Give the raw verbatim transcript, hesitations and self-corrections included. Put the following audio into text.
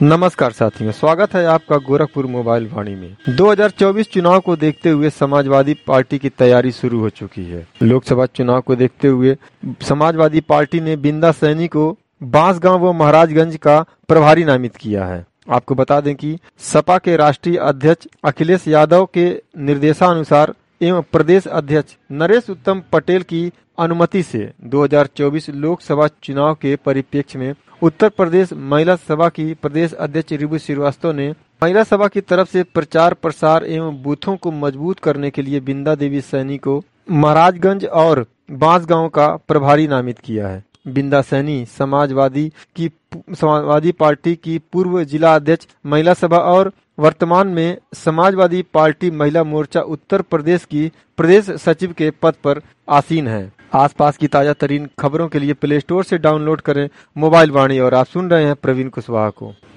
नमस्कार साथियों, स्वागत है आपका गोरखपुर मोबाइल वाणी में। दो हज़ार चौबीस चुनाव को देखते हुए समाजवादी पार्टी की तैयारी शुरू हो चुकी है। लोकसभा चुनाव को देखते हुए समाजवादी पार्टी ने बिंदा सैनी को बांसगांव व महाराजगंज का प्रभारी नामित किया है। आपको बता दें कि सपा के राष्ट्रीय अध्यक्ष अखिलेश यादव के निर्देशानुसार एवं प्रदेश अध्यक्ष नरेश उत्तम पटेल की अनुमति से दो हज़ार चौबीस लोकसभा चुनाव के परिप्रेक्ष्य में उत्तर प्रदेश महिला सभा की प्रदेश अध्यक्ष रिबू श्रीवास्तव ने महिला सभा की तरफ से प्रचार प्रसार एवं बूथों को मजबूत करने के लिए बिंदा देवी सैनी को महाराजगंज और बांसगांव का प्रभारी नामित किया है। बिंदा सैनी समाजवादी की समाजवादी पार्टी की पूर्व जिला अध्यक्ष महिला सभा और वर्तमान में समाजवादी पार्टी महिला मोर्चा उत्तर प्रदेश की प्रदेश सचिव के पद पर आसीन है। आसपास की ताजा तरीन खबरों के लिए प्ले स्टोर से डाउनलोड करें मोबाइल वाणी। और आप सुन रहे हैं प्रवीण कुशवाहा को।